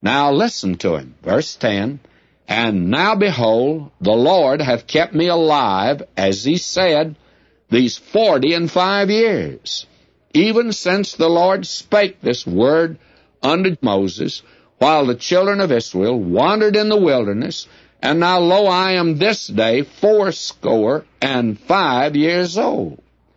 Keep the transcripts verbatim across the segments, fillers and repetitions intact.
Now listen to him. Verse ten, "And now behold, the Lord hath kept me alive, as he said, these forty and five years, even since the Lord spake this word unto Moses, while the children of Israel wandered in the wilderness. And now, lo, I am this day fourscore and five years old.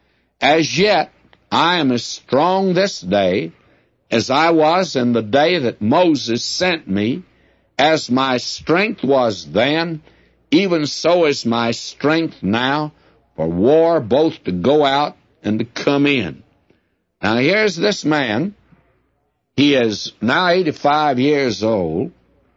As yet I am as strong this day as I was in the day that Moses sent me. As my strength was then, even so is my strength now, for war both to go out and to come in." Now here's this man. He is now eighty-five years old,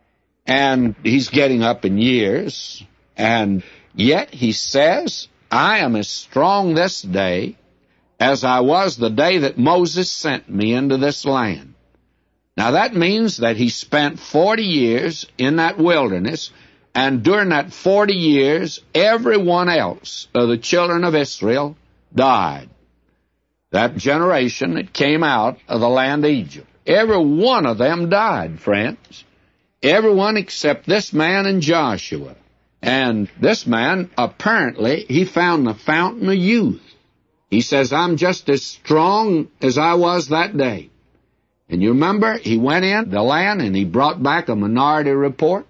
and he's getting up in years, and yet he says, "I am as strong this day as I was the day that Moses sent me into this land." Now that means that he spent forty years in that wilderness, and during that forty years, everyone else of the children of Israel died. That generation that came out of the land of Egypt. Every one of them died, friends. Everyone except this man and Joshua. And this man, apparently, he found the fountain of youth. He says, "I'm just as strong as I was that day." And you remember, he went in the land and he brought back a minority report.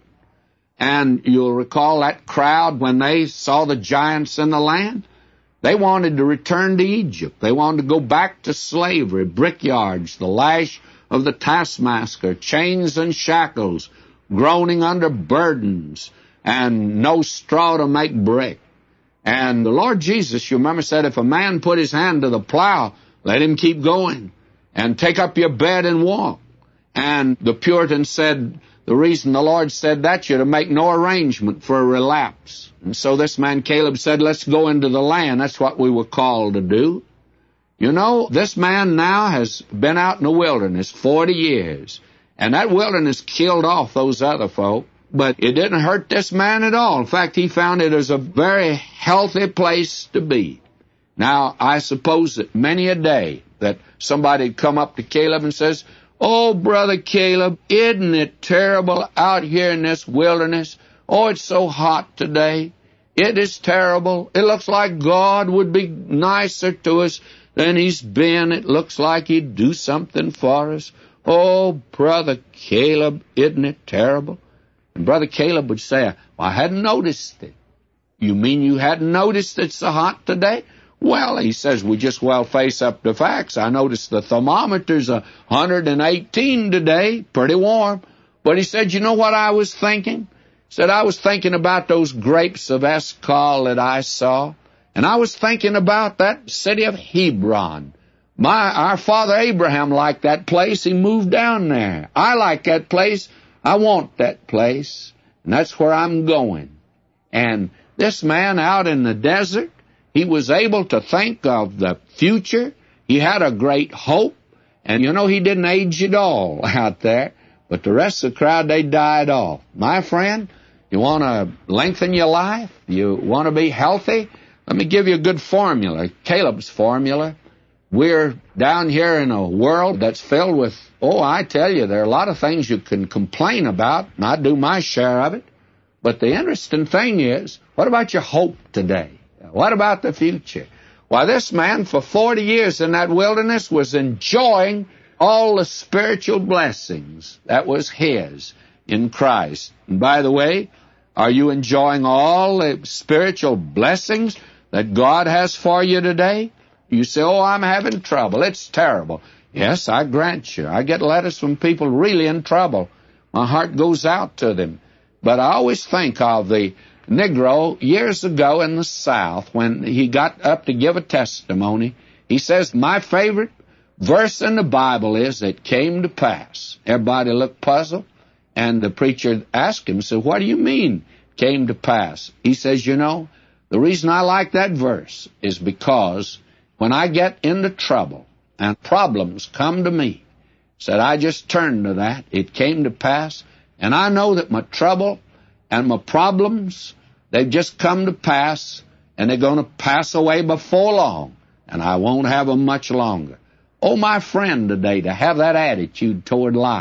And you'll recall that crowd, when they saw the giants in the land, they wanted to return to Egypt. They wanted to go back to slavery, brickyards, the lash of the taskmaster, chains and shackles, groaning under burdens, and no straw to make brick. And the Lord Jesus, you remember, said, if a man put his hand to the plow, let him keep going, and take up your bed and walk. And the Puritans said, the reason the Lord said that, you're to make no arrangement for a relapse. And so this man Caleb said, let's go into the land. That's what we were called to do. You know, this man now has been out in the wilderness forty years, and that wilderness killed off those other folk, but it didn't hurt this man at all. In fact, he found it as a very healthy place to be. Now, I suppose that many a day that somebody would come up to Caleb and says, "Oh, Brother Caleb, isn't it terrible out here in this wilderness? Oh, it's so hot today. It is terrible. It looks like God would be nicer to us than he's been. It looks like he'd do something for us. Oh, Brother Caleb, isn't it terrible?" And Brother Caleb would say, well, I hadn't noticed it. You mean you hadn't noticed it's so hot today? Well, he says, we just well face up the facts. I noticed the thermometer's one hundred eighteen today, pretty warm. But he said, you know what I was thinking? He said, I was thinking about those grapes of Escol that I saw. And I was thinking about that city of Hebron. My, our father Abraham liked that place. He moved down there. I like that place. I want that place. And that's where I'm going. And this man out in the desert, he was able to think of the future. He had a great hope. And, you know, he didn't age at all out there. But the rest of the crowd, they died off. My friend, you want to lengthen your life? You want to be healthy? Let me give you a good formula, Caleb's formula. We're down here in a world that's filled with, oh, I tell you, there are a lot of things you can complain about, and I do my share of it. But the interesting thing is, what about your hope today? What about the future? Why, this man for forty years in that wilderness was enjoying all the spiritual blessings that was his in Christ. And by the way, are you enjoying all the spiritual blessings that God has for you today? You say, oh, I'm having trouble. It's terrible. Yes, I grant you. I get letters from people really in trouble. My heart goes out to them. But I always think of the Negro years ago in the South when he got up to give a testimony. He says, my favorite verse in the Bible is, it came to pass. Everybody looked puzzled, and the preacher asked him, said, what do you mean, came to pass? He says, you know, the reason I like that verse is because when I get into trouble and problems come to me, said I just turn to that, it came to pass, and I know that my trouble and my problems, they've just come to pass, and they're going to pass away before long, and I won't have them much longer. Oh, my friend today, to have that attitude toward life,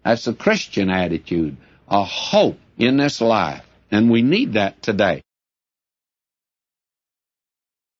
That's the Christian attitude, a hope in this life. And we need that today.